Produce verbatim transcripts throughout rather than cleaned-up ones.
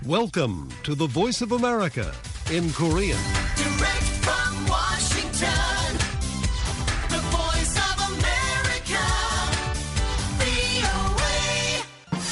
Welcome to the Voice of America in Korean. Direct from Washington, the voice of America, 브이오에이.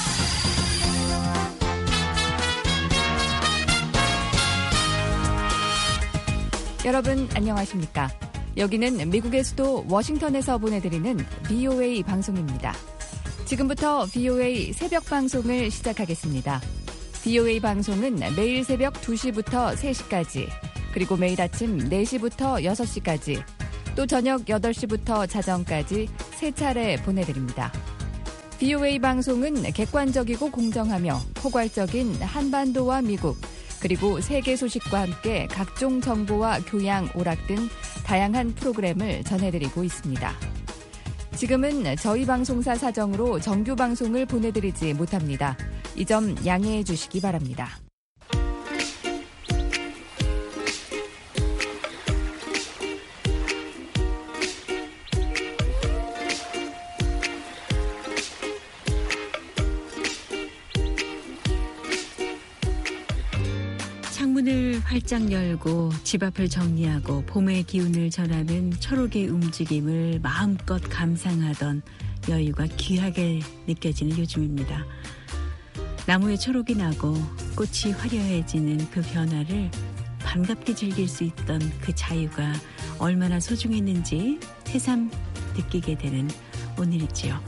여러분 안녕하십니까? 여기는 미국의 수도 워싱턴에서 보내드리는 브이오에이 방송입니다. 지금부터 브이오에이 새벽 방송을 시작하겠습니다. 브이오에이 방송은 매일 새벽 두 시부터 세 시까지, 그리고 매일 아침 네 시부터 여섯 시까지, 또 저녁 여덟 시부터 자정까지 세 차례 보내드립니다. 브이오에이 방송은 객관적이고 공정하며 포괄적인 한반도와 미국, 그리고 세계 소식과 함께 각종 정보와 교양, 오락 등 다양한 프로그램을 전해드리고 있습니다. 지금은 저희 방송사 사정으로 정규 방송을 보내드리지 못합니다. 이 점 양해해 주시기 바랍니다. 창문을 활짝 열고 집 앞을 정리하고 봄의 기운을 전하는 초록의 움직임을 마음껏 감상하던 여유가 귀하게 느껴지는 요즘입니다. 나무에 초록이 나고 꽃이 화려해지는 그 변화를 반갑게 즐길 수 있던 그 자유가 얼마나 소중했는지 새삼 느끼게 되는 오늘이지요.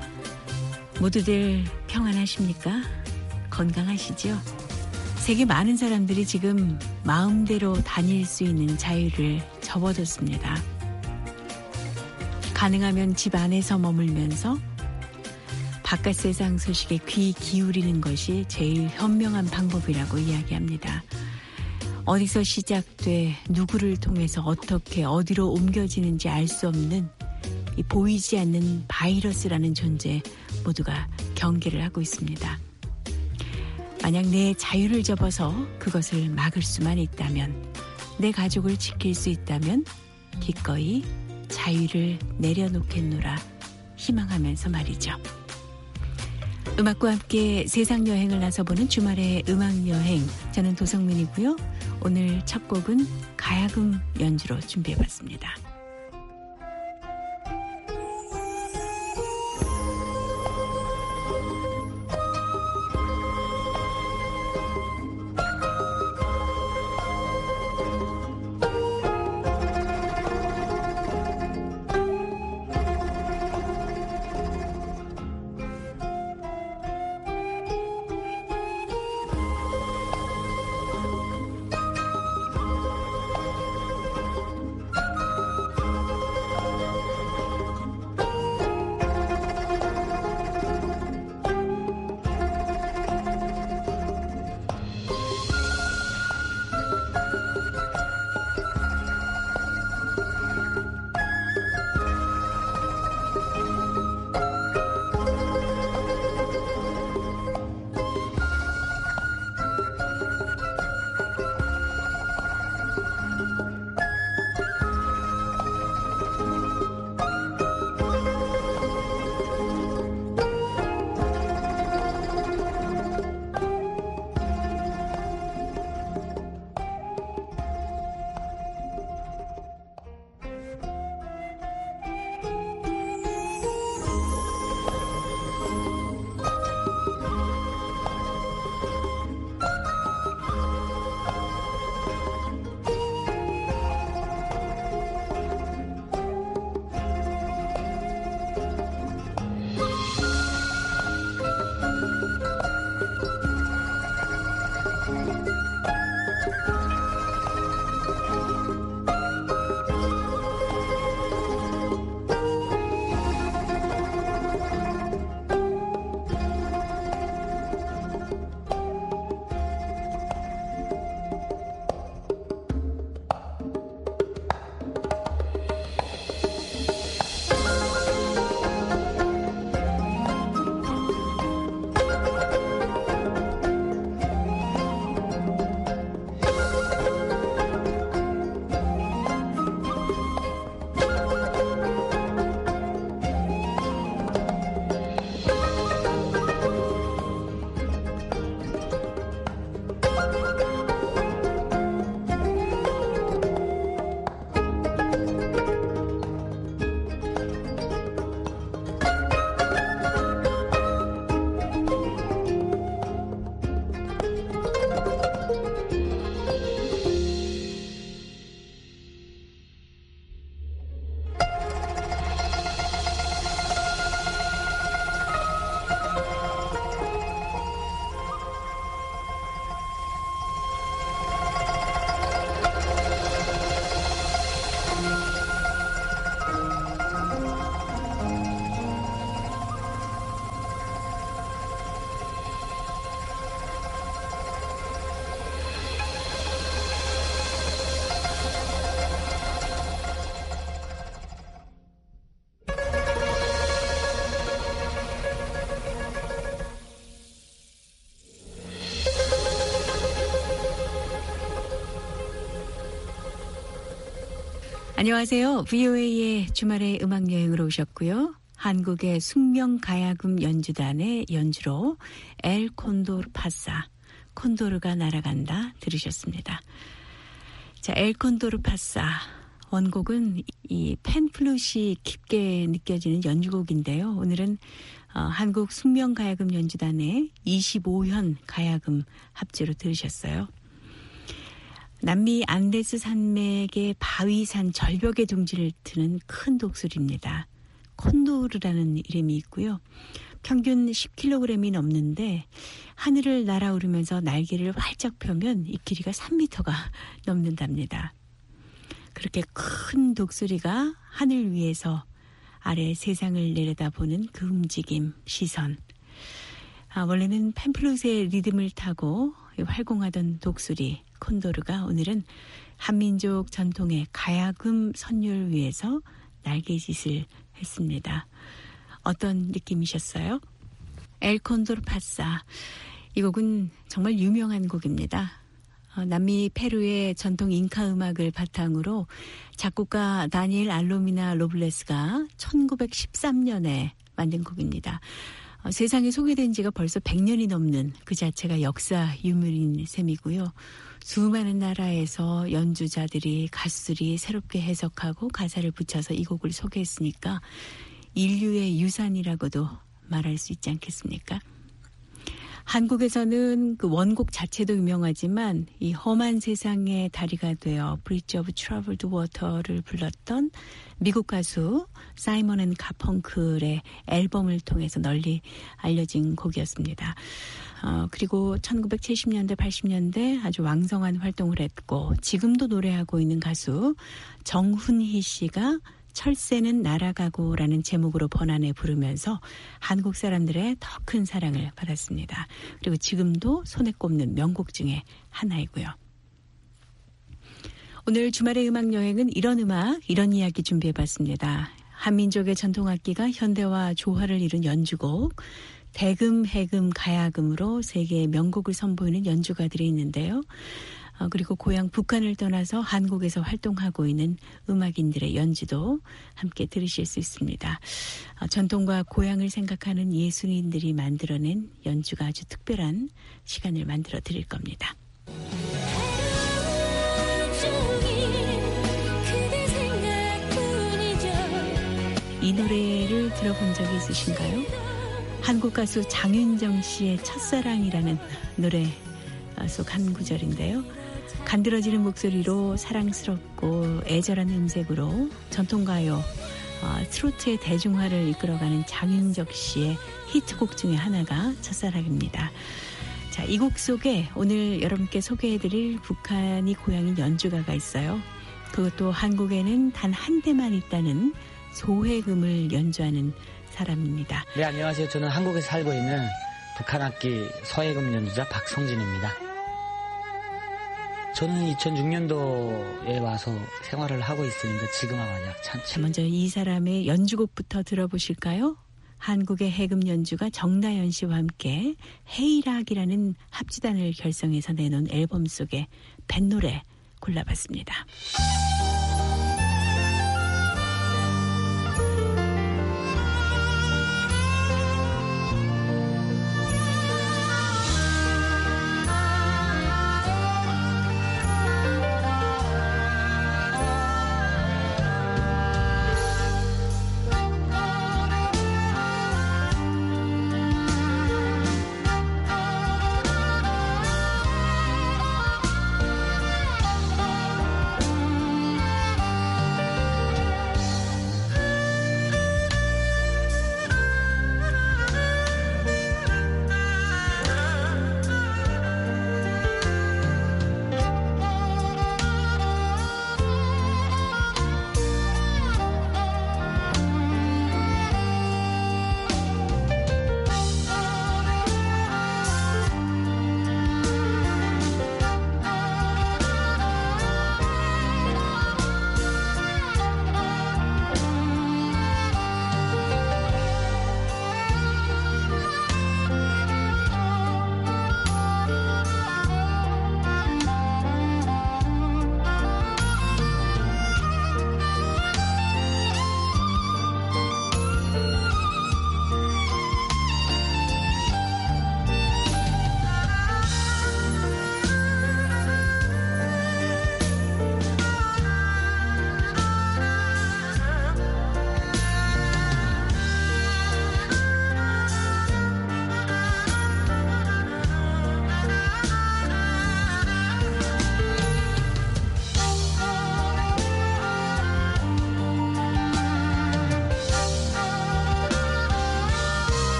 모두들 평안하십니까? 건강하시죠? 세계 많은 사람들이 지금 마음대로 다닐 수 있는 자유를 접어뒀습니다. 가능하면 집 안에서 머물면서 바깥 세상 소식에 귀 기울이는 것이 제일 현명한 방법이라고 이야기합니다. 어디서 시작돼 누구를 통해서 어떻게 어디로 옮겨지는지 알 수 없는 이 보이지 않는 바이러스라는 존재 모두가 경계를 하고 있습니다. 만약 내 자유를 접어서 그것을 막을 수만 있다면, 내 가족을 지킬 수 있다면 기꺼이 자유를 내려놓겠노라 희망하면서 말이죠. 음악과 함께 세상 여행을 나서보는 주말의 음악 여행, 저는 도성민이고요. 오늘 첫 곡은 가야금 연주로 준비해봤습니다. 안녕하세요. 브이오에이의 주말의 음악여행으로 오셨고요. 한국의 숙명가야금 연주단의 연주로 엘 콘도르 파사, 콘도르가 날아간다 들으셨습니다. 자, 엘 콘도르 파사 원곡은 이 팬플룻이 깊게 느껴지는 연주곡인데요. 오늘은 어, 한국 숙명가야금 연주단의 이십오 현 가야금 합주로 들으셨어요. 남미 안데스 산맥의 바위산 절벽의 둥지를 트는 큰 독수리입니다. 콘도르라는 이름이 있고요. 평균 십 킬로그램이 넘는데 하늘을 날아오르면서 날개를 활짝 펴면 이 길이가 삼 미터가 넘는답니다. 그렇게 큰 독수리가 하늘 위에서 아래 세상을 내려다보는 그 움직임, 시선. 아, 원래는 팸플룻의 리듬을 타고 활공하던 독수리 콘도르가 오늘은 한민족 전통의 가야금 선율 위에서 날개짓을 했습니다. 어떤 느낌이셨어요? 엘 콘도르 파사. 이 곡은 정말 유명한 곡입니다. 어, 남미 페루의 전통 잉카 음악을 바탕으로 작곡가 다니엘 알로미나 로블레스가 천구백십삼 년에 만든 곡입니다. 어, 세상에 소개된 지가 벌써 백 년이 넘는 그 자체가 역사 유물인 셈이고요. 수많은 나라에서 연주자들이 가수들이 새롭게 해석하고 가사를 붙여서 이 곡을 소개했으니까 인류의 유산이라고도 말할 수 있지 않겠습니까? 한국에서는 그 원곡 자체도 유명하지만 이 험한 세상의 다리가 되어 Bridge of Troubled Water를 불렀던 미국 가수 사이먼 앤 가펑클의 앨범을 통해서 널리 알려진 곡이었습니다. 어, 그리고 천구백칠십 년대, 팔십 년대 아주 왕성한 활동을 했고 지금도 노래하고 있는 가수 정훈희 씨가 철새는 날아가고라는 제목으로 번안해 부르면서 한국 사람들의 더 큰 사랑을 받았습니다. 그리고 지금도 손에 꼽는 명곡 중에 하나이고요. 오늘 주말의 음악여행은 이런 음악, 이런 이야기 준비해봤습니다. 한민족의 전통악기가 현대와 조화를 이룬 연주곡, 대금, 해금, 가야금으로 세계의 명곡을 선보이는 연주가들이 있는데요. 어, 그리고 고향 북한을 떠나서 한국에서 활동하고 있는 음악인들의 연주도 함께 들으실 수 있습니다. 어, 전통과 고향을 생각하는 예술인들이 만들어낸 연주가 아주 특별한 시간을 만들어 드릴 겁니다. 이 노래를 들어본 적이 있으신가요? 한국 가수 장윤정 씨의 첫사랑이라는 노래 속 한 구절인데요. 간드러지는 목소리로 사랑스럽고 애절한 음색으로 전통가요, 어, 트로트의 대중화를 이끌어가는 장윤정 씨의 히트곡 중에 하나가 첫사랑입니다. 자, 이 곡 속에 오늘 여러분께 소개해드릴 북한이 고향인 연주가가 있어요. 그것도 한국에는 단 한 대만 있다는 소해금을 연주하는 사람입니다. 네, 안녕하세요. 저는 한국에 살고 있는 북한 악기 서해금 연주자 박성진입니다. 저는 이천육 년도에 와서 생활을 하고 있으니까 지금 아마 약 천천. 먼저 이 사람의 연주곡부터 들어보실까요? 한국의 해금 연주가 정다연 씨와 함께 헤이락이라는 합주단을 결성해서 내놓은 앨범 속에 뱃노래 골라봤습니다.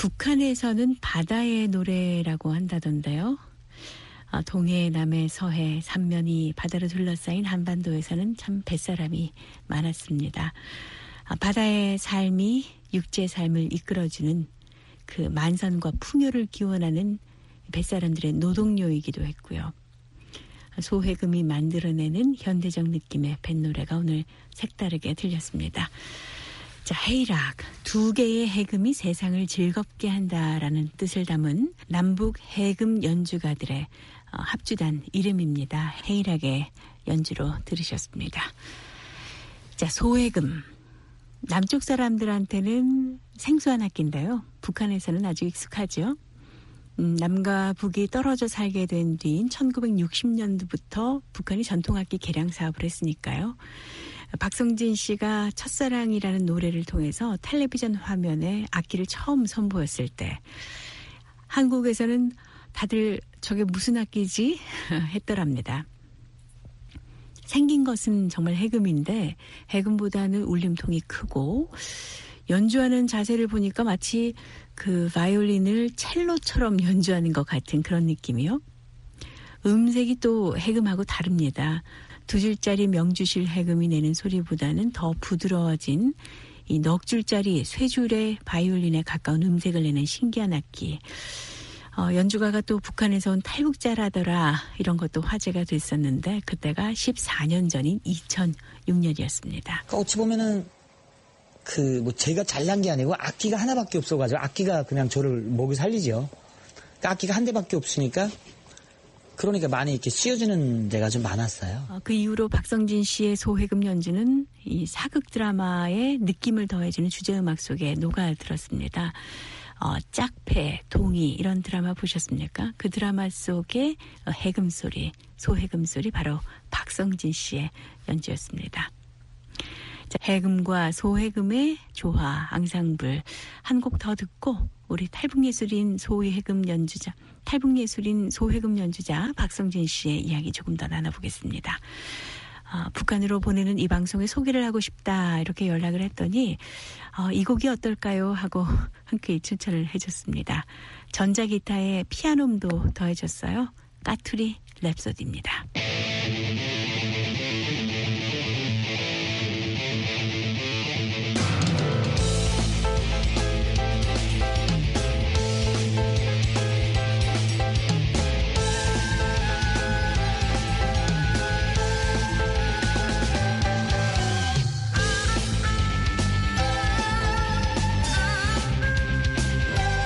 북한에서는 바다의 노래라고 한다던데요. 아, 동해, 남해, 서해, 삼면이 바다로 둘러싸인 한반도에서는 참 뱃사람이 많았습니다. 아, 바다의 삶이 육지의 삶을 이끌어주는 그 만선과 풍요를 기원하는 뱃사람들의 노동요이기도 했고요. 소해금이 만들어내는 현대적 느낌의 뱃노래가 오늘 색다르게 들렸습니다. 자, 헤이락, 두 개의 해금이 세상을 즐겁게 한다라는 뜻을 담은 남북 해금 연주가들의 어, 합주단 이름입니다. 헤이락의 연주로 들으셨습니다. 자, 소해금. 남쪽 사람들한테는 생소한 악기인데요. 북한에서는 아주 익숙하죠. 음, 남과 북이 떨어져 살게 된 뒤인 천구백육십 년도부터 북한이 전통악기 개량 사업을 했으니까요. 박성진 씨가 첫사랑이라는 노래를 통해서 텔레비전 화면에 악기를 처음 선보였을 때 한국에서는 다들 저게 무슨 악기지? 했더랍니다. 생긴 것은 정말 해금인데 해금보다는 울림통이 크고 연주하는 자세를 보니까 마치 그 바이올린을 첼로처럼 연주하는 것 같은 그런 느낌이요. 음색이 또 해금하고 다릅니다. 두 줄짜리 명주실 해금이 내는 소리보다는 더 부드러워진 이 넉 줄짜리 쇠줄의 바이올린에 가까운 음색을 내는 신기한 악기. 어, 연주가가 또 북한에서 온 탈북자라더라 이런 것도 화제가 됐었는데 그때가 십사 년 전인 이천육 년이었습니다. 그러니까 어찌 보면은 그 뭐 제가 잘난 게 아니고 악기가 하나밖에 없어가지고 악기가 그냥 저를 목을 살리죠. 그러니까 악기가 한 대밖에 없으니까 그러니까 많이 이렇게 쓰여지는 데가 좀 많았어요. 어, 그 이후로 박성진 씨의 소해금 연주는 이 사극 드라마의 느낌을 더해주는 주제음악 속에 녹아들었습니다. 어, 짝패, 동이 이런 드라마 보셨습니까? 그 드라마 속의 해금 소리, 소해금 소리 바로 박성진 씨의 연주였습니다. 자, 해금과 소해금의 조화, 앙상블 한 곡 더 듣고 우리 탈북예술인 소해금 연주자, 탈북예술인 소해금 연주자 박성진 씨의 이야기 조금 더 나눠보겠습니다. 어, 북한으로 보내는 이 방송에 소개를 하고 싶다 이렇게 연락을 했더니 어, 이 곡이 어떨까요? 하고 흔쾌히 추천을 해줬습니다. 전자기타에 피아노음도 더해줬어요. 까투리 랩소디입니다.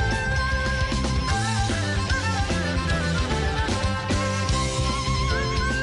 아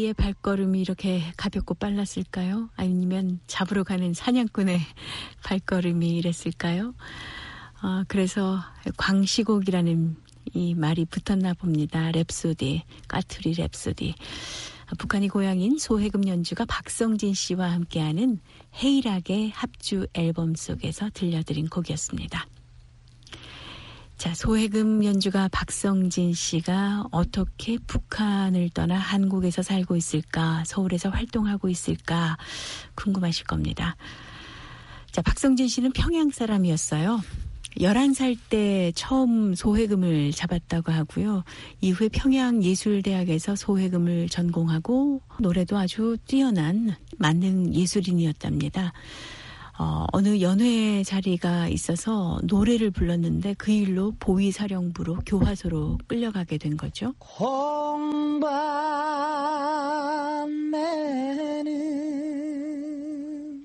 랩소디의 발걸음이 이렇게 가볍고 빨랐을까요? 아니면 잡으러 가는 사냥꾼의 발걸음이 이랬을까요? 어, 그래서 광시곡이라는 이 말이 붙었나 봅니다. 랩소디, 까투리 랩소디. 북한이 고향인 소해금 연주가 박성진 씨와 함께하는 헤이락의 합주 앨범 속에서 들려드린 곡이었습니다. 자, 소해금 연주가 박성진 씨가 어떻게 북한을 떠나 한국에서 살고 있을까, 서울에서 활동하고 있을까 궁금하실 겁니다. 자, 박성진 씨는 평양 사람이었어요. 열한 살 때 처음 소해금을 잡았다고 하고요. 이후에 평양예술대학에서 소해금을 전공하고 노래도 아주 뛰어난 만능 예술인이었답니다. 어, 어느 연회 자리가 있어서 노래를 불렀는데 그 일로 보위사령부로 교화소로 끌려가게 된 거죠. 홍밤에는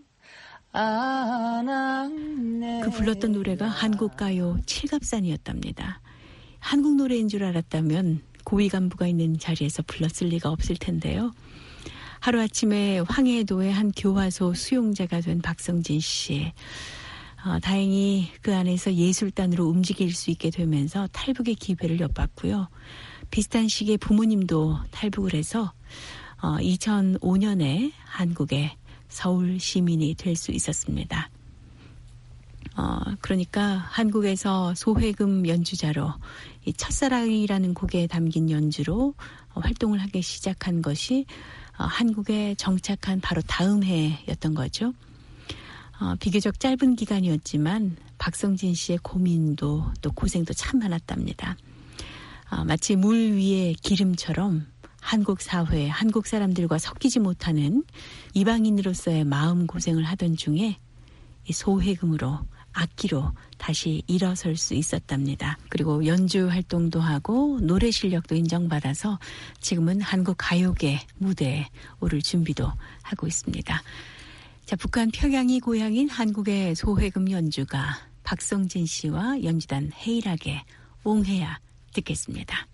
안악내 그 불렀던 노래가 한국가요 칠갑산이었답니다. 한국 노래인 줄 알았다면 고위 간부가 있는 자리에서 불렀을 리가 없을 텐데요. 하루아침에 황해도의 한 교화소 수용자가 된 박성진 씨. 어, 다행히 그 안에서 예술단으로 움직일 수 있게 되면서 탈북의 기회를 엿봤고요. 비슷한 시기에 부모님도 탈북을 해서 어, 이천오 년에 한국의 서울 시민이 될 수 있었습니다. 어, 그러니까 한국에서 소해금 연주자로 이 첫사랑이라는 곡에 담긴 연주로 어, 활동을 하기 시작한 것이 어, 한국에 정착한 바로 다음 해였던 거죠. 어, 비교적 짧은 기간이었지만 박성진 씨의 고민도 또 고생도 참 많았답니다. 어, 마치 물 위에 기름처럼 한국 사회, 한국 사람들과 섞이지 못하는 이방인으로서의 마음고생을 하던 중에 이 소해금으로, 악기로 다시 일어설 수 있었답니다. 그리고 연주 활동도 하고 노래 실력도 인정받아서 지금은 한국 가요계 무대에 오를 준비도 하고 있습니다. 자, 북한 평양이 고향인 한국의 소해금 연주가 박성진 씨와 연주단 헤이락의 옹해야 듣겠습니다.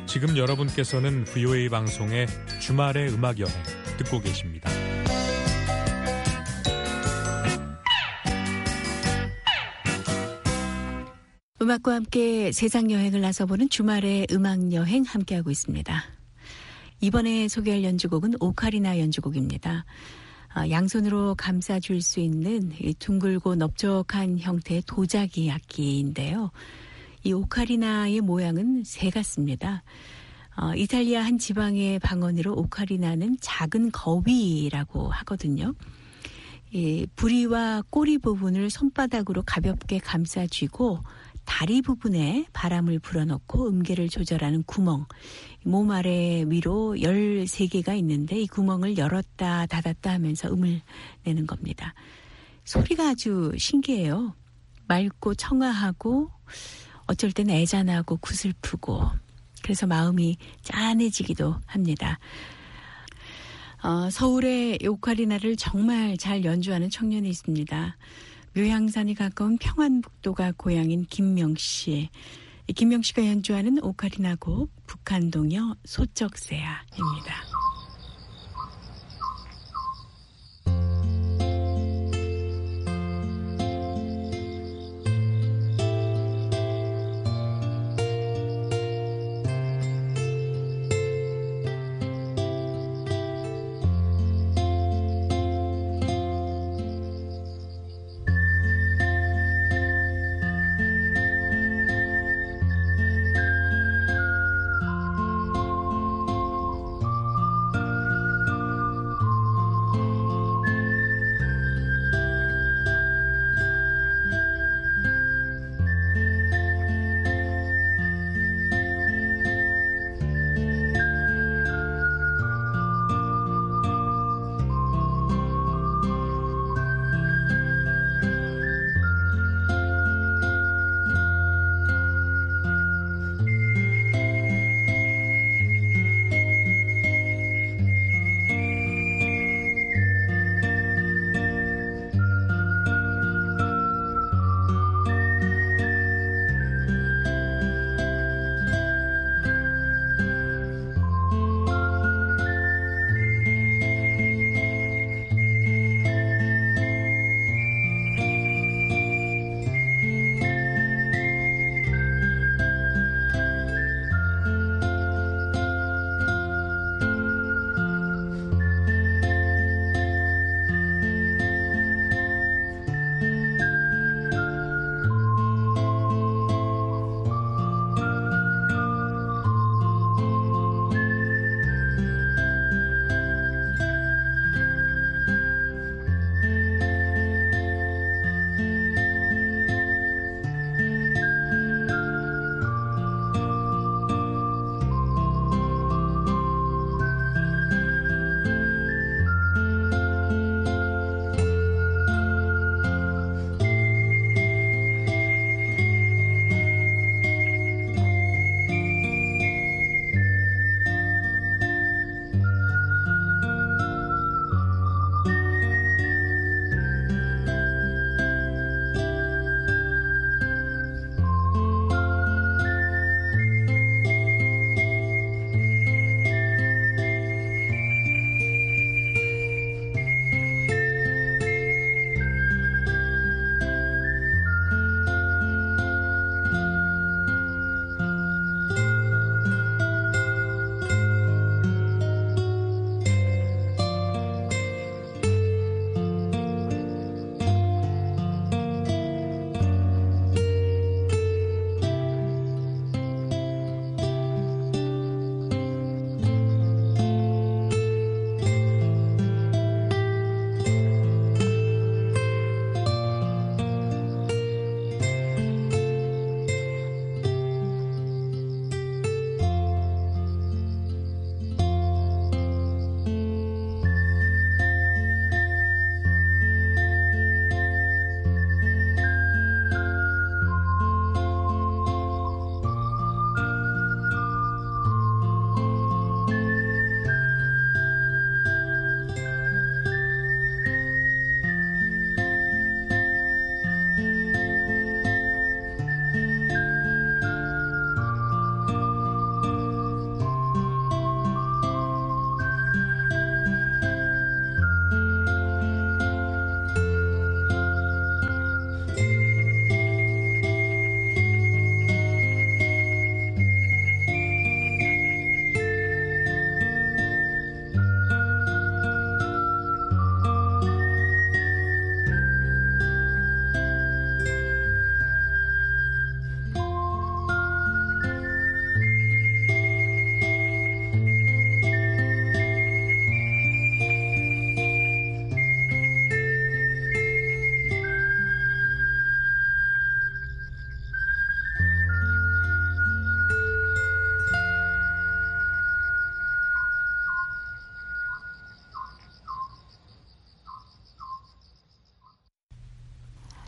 지금 여러분께서는 브이오에이 방송의 주말의 음악 여행 듣고 계십니다. 음악과 함께 세상 여행을 나서보는 주말의 음악 여행 함께하고 있습니다. 이번에 소개할 연주곡은 오카리나 연주곡입니다. 양손으로 감싸줄 수 있는 둥글고 넓적한 형태의 도자기 악기인데요. 이 오카리나의 모양은 새 같습니다. 어, 이탈리아 한 지방의 방언으로 오카리나는 작은 거위라고 하거든요. 이 부리와 꼬리 부분을 손바닥으로 가볍게 감싸쥐고 다리 부분에 바람을 불어넣고 음계를 조절하는 구멍, 몸 아래 위로 열세 개가 있는데 이 구멍을 열었다 닫았다 하면서 음을 내는 겁니다. 소리가 아주 신기해요. 맑고 청아하고 어쩔 땐 애잔하고 구슬프고 그래서 마음이 짠해지기도 합니다. 어, 서울에 오카리나를 정말 잘 연주하는 청년이 있습니다. 묘향산이 가까운 평안북도가 고향인 김명 씨. 김명 씨가 연주하는 오카리나 곡 북한동요 소쩍새야입니다.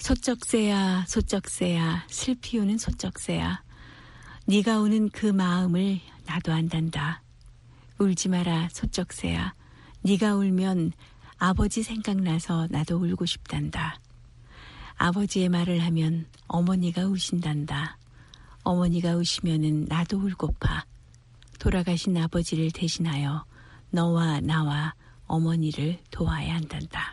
소쩍새야 소쩍새야 슬피 우는 소쩍새야 네가 우는 그 마음을 나도 안단다. 울지 마라 소쩍새야 네가 울면 아버지 생각나서 나도 울고 싶단다. 아버지의 말을 하면 어머니가 우신단다. 어머니가 우시면은 나도 울고파. 돌아가신 아버지를 대신하여 너와 나와 어머니를 도와야 한단다.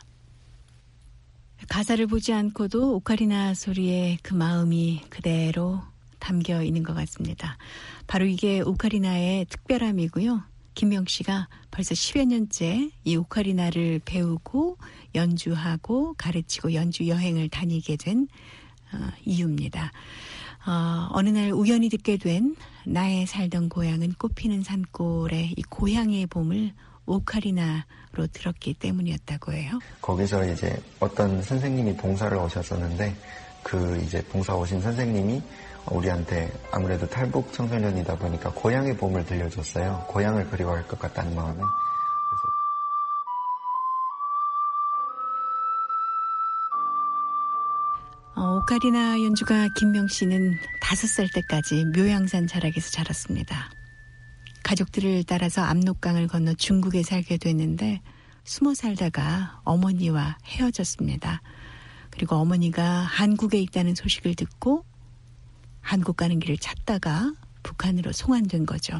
가사를 보지 않고도 오카리나 소리에 그 마음이 그대로 담겨 있는 것 같습니다. 바로 이게 오카리나의 특별함이고요. 김명 씨가 벌써 십여 년째 이 오카리나를 배우고 연주하고 가르치고 연주 여행을 다니게 된 어, 이유입니다. 어, 어느 날 우연히 듣게 된 나의 살던 고향은 꽃피는 산골의 이 고향의 봄을 오카리나로 들었기 때문이었다고 해요. 거기서 이제 어떤 선생님이 봉사를 오셨었는데 그 이제 봉사 오신 선생님이 우리한테 아무래도 탈북 청소년이다 보니까 고향의 봄을 들려줬어요. 고향을 그리워할 것 같다는 마음에. 그래서 어, 오카리나 연주가 김명 씨는 다섯 살 때까지 묘양산 자락에서 자랐습니다. 가족들을 따라서 압록강을 건너 중국에 살게 됐는데 숨어 살다가 어머니와 헤어졌습니다. 그리고 어머니가 한국에 있다는 소식을 듣고 한국 가는 길을 찾다가 북한으로 송환된 거죠.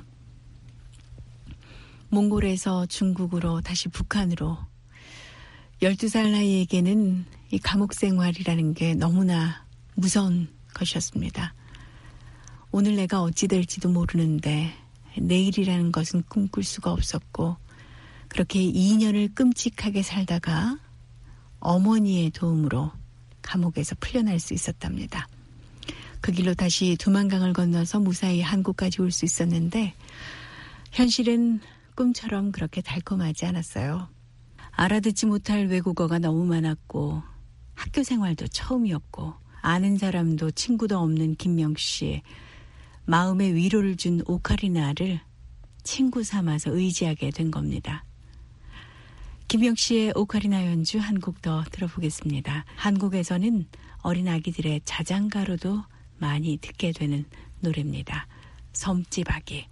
몽골에서 중국으로 다시 북한으로 열두 살 나이에게는 이 감옥 생활이라는 게 너무나 무서운 것이었습니다. 오늘 내가 어찌 될지도 모르는데 내일이라는 것은 꿈꿀 수가 없었고 그렇게 이 년을 끔찍하게 살다가 어머니의 도움으로 감옥에서 풀려날 수 있었답니다. 그 길로 다시 두만강을 건너서 무사히 한국까지 올 수 있었는데 현실은 꿈처럼 그렇게 달콤하지 않았어요. 알아듣지 못할 외국어가 너무 많았고 학교 생활도 처음이었고 아는 사람도 친구도 없는 김명 씨. 마음의 위로를 준 오카리나를 친구 삼아서 의지하게 된 겁니다. 김명 씨의 오카리나 연주 한 곡 더 들어보겠습니다. 한국에서는 어린 아기들의 자장가로도 많이 듣게 되는 노래입니다. 섬지박이.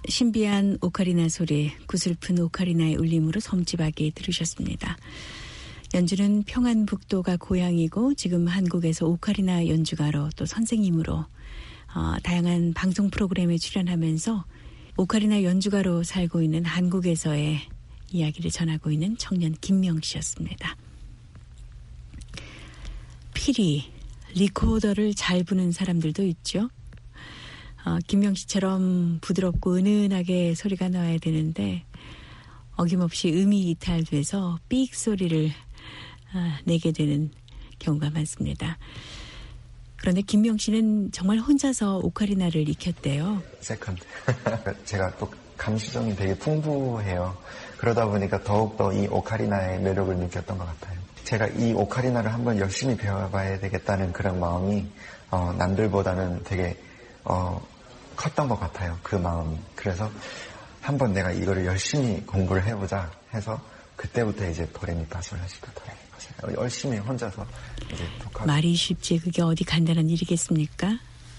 신비한 오카리나 소리, 구슬픈 오카리나의 울림으로 섬집하게 들으셨습니다. 연주는 평안북도가 고향이고 지금 한국에서 오카리나 연주가로 또 선생님으로 어, 다양한 방송 프로그램에 출연하면서 오카리나 연주가로 살고 있는 한국에서의 이야기를 전하고 있는 청년 김명 씨였습니다. 피리, 리코더를 잘 부는 사람들도 있죠. 어, 김명 씨처럼 부드럽고 은은하게 소리가 나야 되는데 어김없이 음이 이탈돼서 삑 소리를 어, 내게 되는 경우가 많습니다. 그런데 김명 씨는 정말 혼자서 오카리나를 익혔대요. 세컨드. 제가 또 감수성이 되게 풍부해요. 그러다 보니까 더욱더 이 오카리나의 매력을 느꼈던 것 같아요. 제가 이 오카리나를 한번 열심히 배워봐야 되겠다는 그런 마음이 어, 남들보다는 되게 어, 컸던 것 같아요. 그 마음이. 그래서 한번 내가 이거를 열심히 공부를 해보자 해서 그때부터 이제 도레미파솔라시도 도레미파솔 열심히 혼자서 이제 독학을. 말이 쉽지 그게 어디 간단한 일이겠습니까?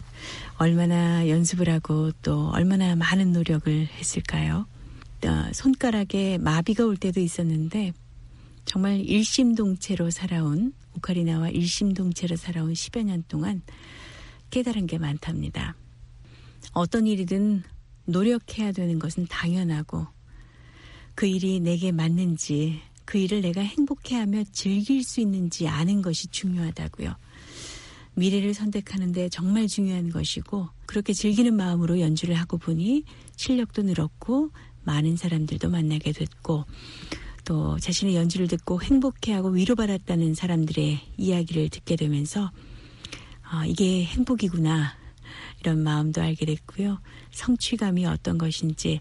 얼마나 연습을 하고 또 얼마나 많은 노력을 했을까요? 어, 손가락에 마비가 올 때도 있었는데 정말 일심동체로 살아온 오카리나와 일심동체로 살아온 십여 년 동안 깨달은 게 많답니다. 어떤 일이든 노력해야 되는 것은 당연하고 그 일이 내게 맞는지 그 일을 내가 행복해하며 즐길 수 있는지 아는 것이 중요하다고요. 미래를 선택하는데 정말 중요한 것이고 그렇게 즐기는 마음으로 연주를 하고 보니 실력도 늘었고 많은 사람들도 만나게 됐고 또 자신의 연주를 듣고 행복해하고 위로받았다는 사람들의 이야기를 듣게 되면서 아, 이게 행복이구나 이런 마음도 알게 됐고요. 성취감이 어떤 것인지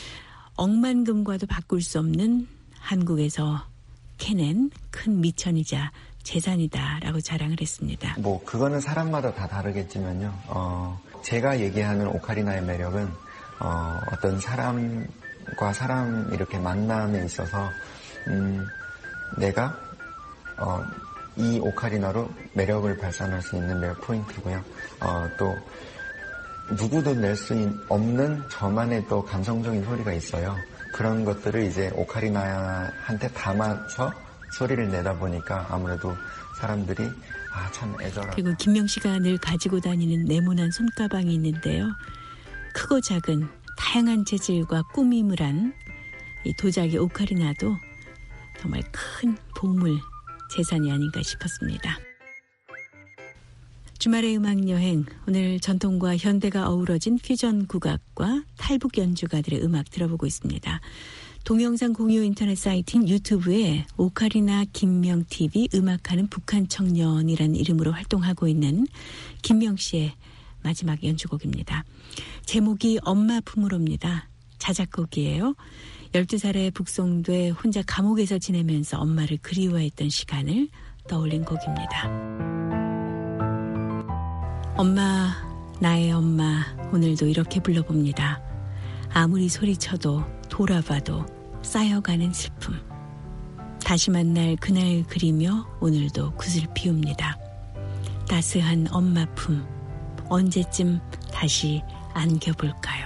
억만금과도 바꿀 수 없는 한국에서 캐낸 큰 미천이자 재산이다라고 자랑을 했습니다. 뭐 그거는 사람마다 다 다르겠지만요. 어, 제가 얘기하는 오카리나의 매력은 어, 어떤 사람과 사람 이렇게 만남에 있어서 음, 내가 어, 이 오카리나로 매력을 발산할 수 있는 매력 포인트고요. 어, 또 누구도 낼 수 없는 저만의 또 감성적인 소리가 있어요. 그런 것들을 이제 오카리나한테 담아서 소리를 내다 보니까 아무래도 사람들이 아, 참 애절하다. 그리고 김명 씨가 늘 가지고 다니는 네모난 손가방이 있는데요. 크고 작은 다양한 재질과 꾸밈을 한 이 도자기 오카리나도 정말 큰 보물, 재산이 아닌가 싶었습니다. 주말의 음악여행, 오늘 전통과 현대가 어우러진 퓨전 국악과 탈북 연주가들의 음악 들어보고 있습니다. 동영상 공유 인터넷 사이트인 유튜브에 오카리나 김명티비 음악하는 북한 청년이라는 이름으로 활동하고 있는 김명 씨의 마지막 연주곡입니다. 제목이 엄마 품으로입니다. 자작곡이에요. 열두 살에 북송돼 혼자 감옥에서 지내면서 엄마를 그리워했던 시간을 떠올린 곡입니다. 엄마, 나의 엄마, 오늘도 이렇게 불러봅니다. 아무리 소리쳐도 돌아봐도 쌓여가는 슬픔. 다시 만날 그날 그리며 오늘도 굿을 피웁니다. 따스한 엄마 품, 언제쯤 다시 안겨볼까요?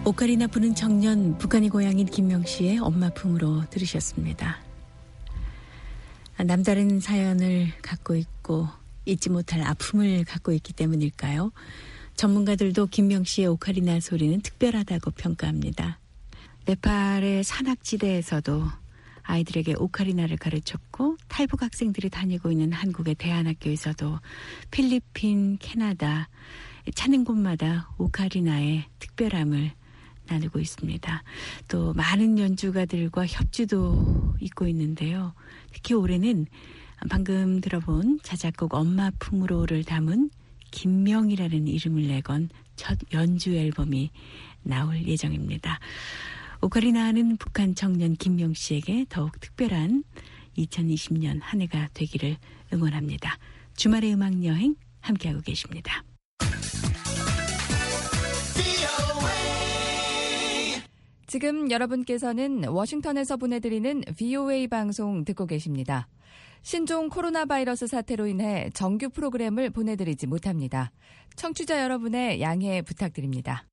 오카리나 부는 청년, 북한이 고향인 김명 씨의 엄마 품으로 들으셨습니다. 남다른 사연을 갖고 있고 잊지 못할 아픔을 갖고 있기 때문일까요? 전문가들도 김명 씨의 오카리나 소리는 특별하다고 평가합니다. 네팔의 산악지대에서도 아이들에게 오카리나를 가르쳤고 탈북 학생들이 다니고 있는 한국의 대안학교에서도 필리핀, 캐나다 찾는 곳마다 오카리나의 특별함을 나누고 있습니다. 또 많은 연주가들과 협주도 있고 있는데요. 특히 올해는 방금 들어본 자작곡 엄마 품으로를 담은 김명이라는 이름을 내건 첫 연주 앨범이 나올 예정입니다. 오카리나는 북한 청년 김명 씨에게 더욱 특별한 이천이십 년 한 해가 되기를 응원합니다. 주말의 음악 여행 함께하고 계십니다. 지금 여러분께서는 워싱턴에서 보내드리는 브이오에이 방송 듣고 계십니다. 신종 코로나 바이러스 사태로 인해 정규 프로그램을 보내드리지 못합니다. 청취자 여러분의 양해 부탁드립니다.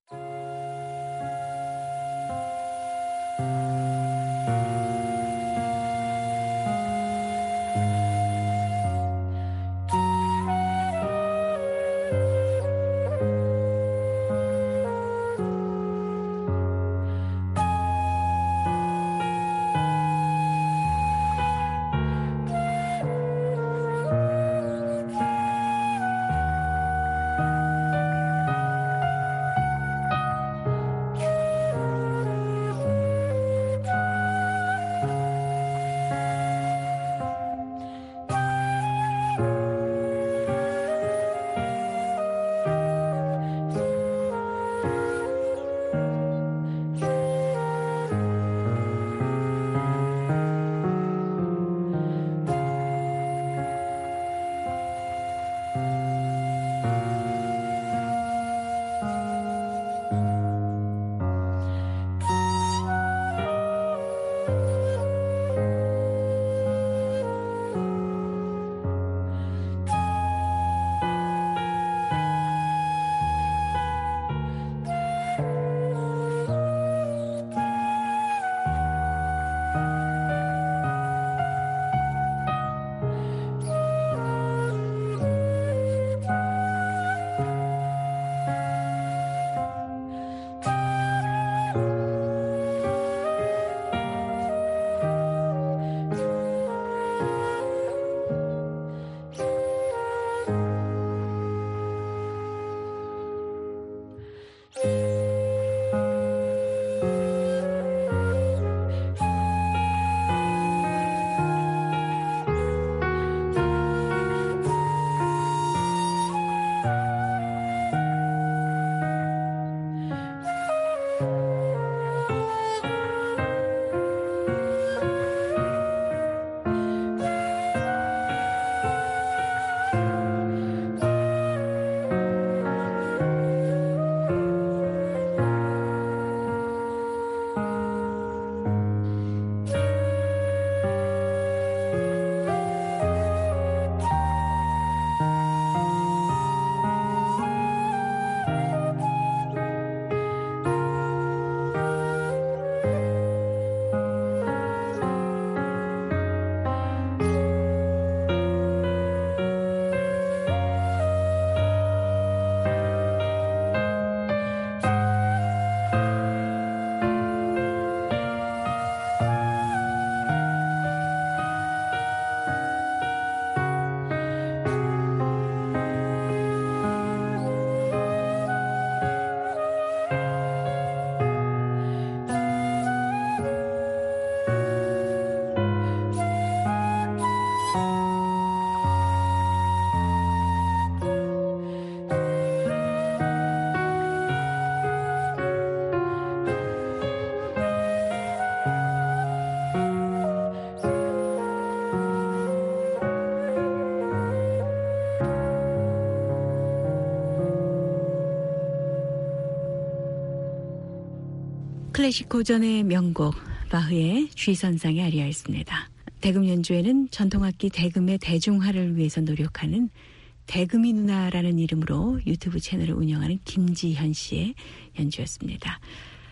클래식 고전의 명곡 바흐의 G선상의 아리아였습니다. 대금 연주에는 전통악기 대금의 대중화를 위해서 노력하는 대금이 누나라는 이름으로 유튜브 채널을 운영하는 김지현 씨의 연주였습니다.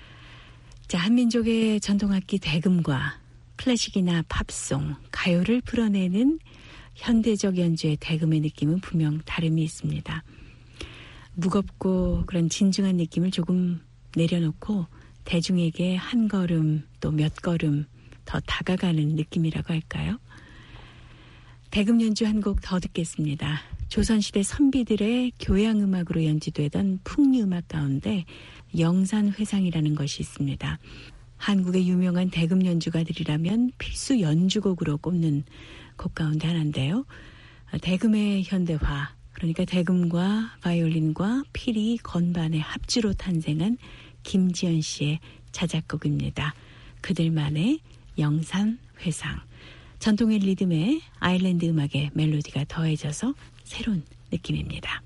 자, 한민족의 전통악기 대금과 클래식이나 팝송, 가요를 풀어내는 현대적 연주의 대금의 느낌은 분명 다름이 있습니다. 무겁고 그런 진중한 느낌을 조금 내려놓고 대중에게 한 걸음 또 몇 걸음 더 다가가는 느낌이라고 할까요? 대금 연주 한 곡 더 듣겠습니다. 조선시대 선비들의 교양음악으로 연주되던 풍류음악 가운데 영산회상이라는 것이 있습니다. 한국의 유명한 대금 연주가들이라면 필수 연주곡으로 꼽는 곡 가운데 하나인데요. 대금의 현대화, 그러니까 대금과 바이올린과 피리, 건반의 합주로 탄생한 김지연 씨의 자작곡입니다. 그들만의 영산회상. 전통의 리듬에 아일랜드 음악의 멜로디가 더해져서 새로운 느낌입니다.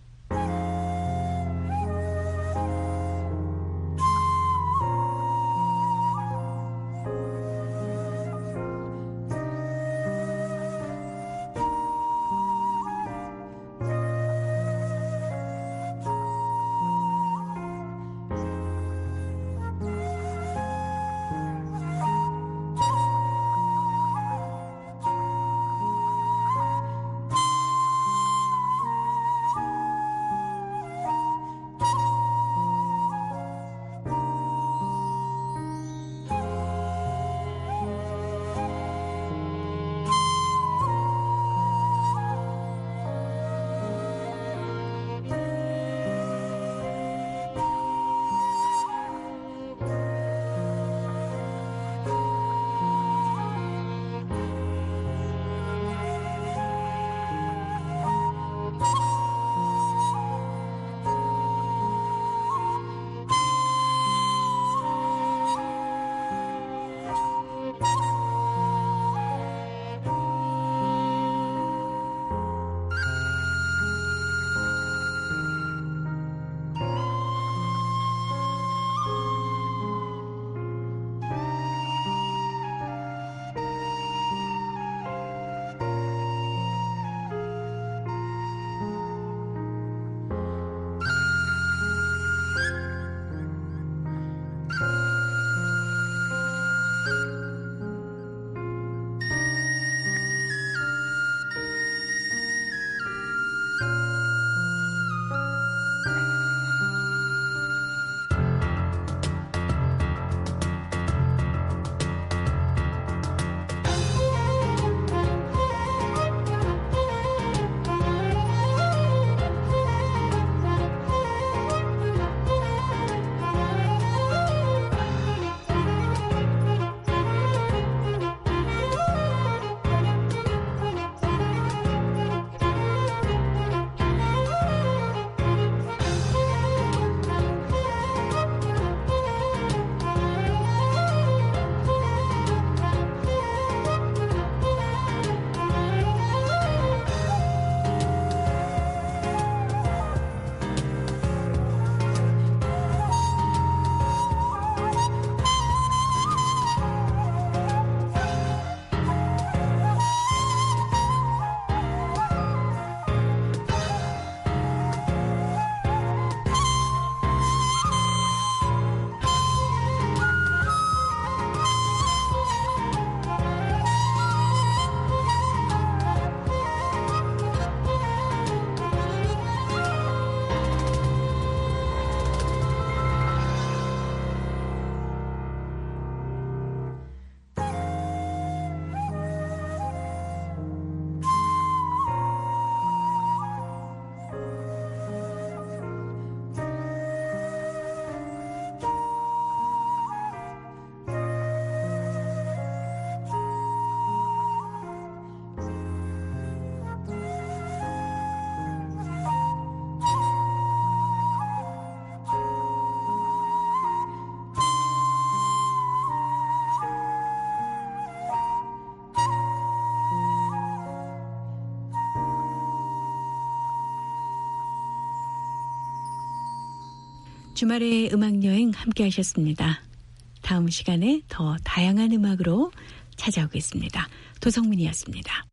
주말의 음악여행 함께 하셨습니다. 다음 시간에 더 다양한 음악으로 찾아오겠습니다. 도성민이었습니다.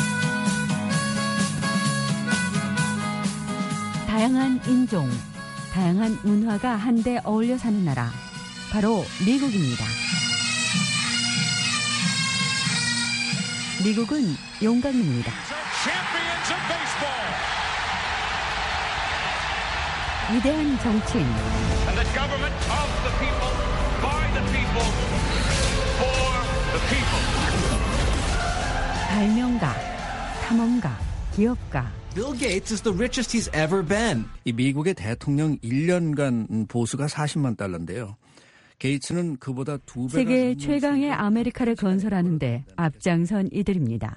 다양한 인종, 다양한 문화가 한데 어울려 사는 나라, 바로 미국입니다. 미국은 용광로입니다. 위대한 정치인, 발명가, 탐험가, 기업가. Bill Gates is the richest he's ever been. 이 미국의 대통령 일 년간 보수가 사십만 달러인데요. 게이츠는 그보다 두 배. 세계 최강의 아메리카를 건설하는데 앞장선 이들입니다.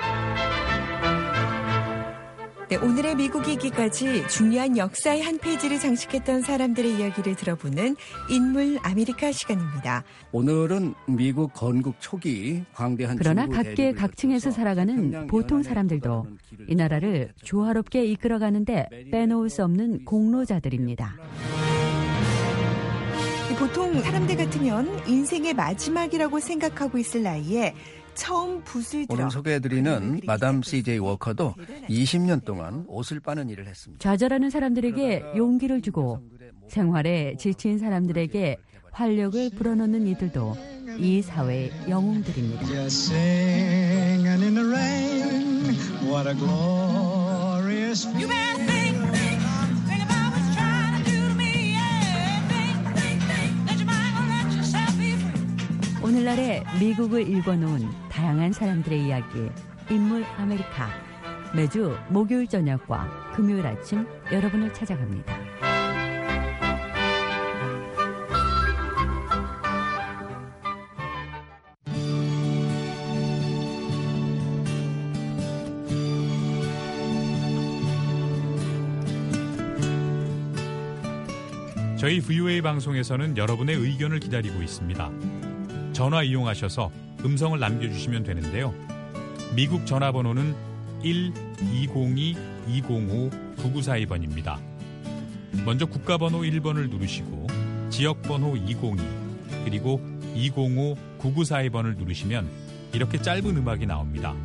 네, 오늘의 미국 이기까지 중요한 역사의 한 페이지를 장식했던 사람들의 이야기를 들어보는 인물 아메리카 시간입니다. 오늘은 미국 건국 초기 광대한 그러나 각계 각층에서 살아가는 보통 사람들도 이 나라를 조화롭게 이끌어가는데 빼놓을 수 없는 공로자들입니다. 보통 사람들 같으면 인생의 마지막이라고 생각하고 있을 나이에 처음 붓을 들어 오늘 소개해드리는 마담 씨제이 워커도 이십 년 동안 옷을 빠는 일을 했습니다. 좌절하는 사람들에게 용기를 주고 생활에 지친 사람들에게 활력을 불어넣는 이들도 이 사회의 영웅들입니다. 오늘날의 미국을 읽어놓은 다양한 사람들의 이야기, 인물 아메리카. 매주 목요일 저녁과 금요일 아침 여러분을 찾아갑니다. 저희 브이오에이 방송에서는 여러분의 의견을 기다리고 있습니다. 전화 이용하셔서 음성을 남겨주시면 되는데요. 미국 전화번호는 일 이공이 이공오 구구사이 번입니다. 먼저 국가번호 일 번을 누르시고 지역번호 이공이 그리고 이공오 구구사이 번을 누르시면 이렇게 짧은 음악이 나옵니다.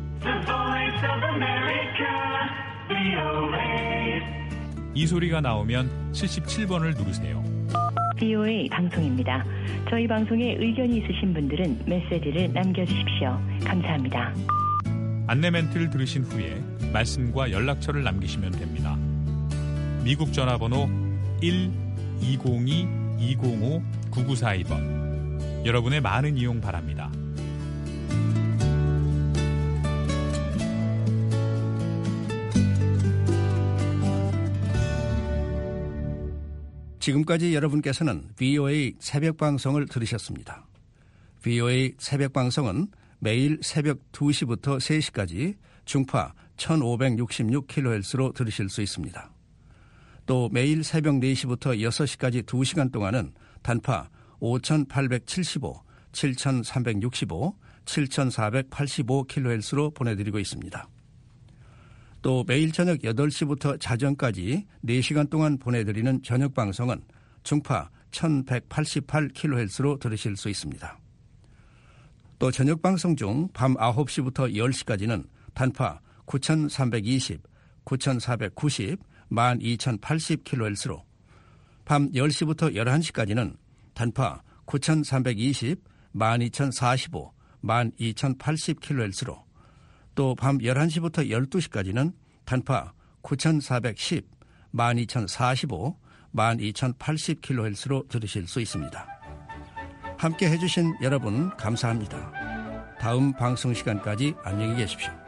이 소리가 나오면 칠십칠 번을 누르세요. 브이오에이 방송입니다. 저희 방송에 의견이 있으신 분들은 메시지를 남겨주십시오. 감사합니다. 안내 멘트를 들으신 후에 말씀과 연락처를 남기시면 됩니다. 미국 전화번호 일 이공이 이공오 구구사이 번. 여러분의 많은 이용 바랍니다. 지금까지 여러분께서는 브이오에이 새벽방송을 들으셨습니다. 브이오에이 새벽방송은 매일 새벽 두 시부터 세 시까지 중파 천오백육십육 킬로헤르츠로 들으실 수 있습니다. 또 매일 새벽 네 시부터 여섯 시까지 두 시간 동안은 단파 오천팔백칠십오, 칠천삼백육십오, 칠천사백팔십오 킬로헤르츠로 보내드리고 있습니다. 또 매일 저녁 여덟 시부터 자정까지 네 시간 동안 보내드리는 저녁 방송은 중파 천백팔십팔 킬로헤르츠로 들으실 수 있습니다. 또 저녁 방송 중 밤 아홉 시부터 열 시까지는 단파 구천삼백이십, 구천사백구십, 만 이천팔십 킬로헤르츠로 밤 열 시부터 열한 시까지는 단파 구천삼백이십, 만 이천사십오, 만 이천팔십 킬로헤르츠로 또 밤 열한 시부터 열두 시까지는 단파 구천사백십, 만 이천사십오, 만 이천팔십 킬로헤르츠로 들으실 수 있습니다. 함께 해주신 여러분 감사합니다. 다음 방송 시간까지 안녕히 계십시오.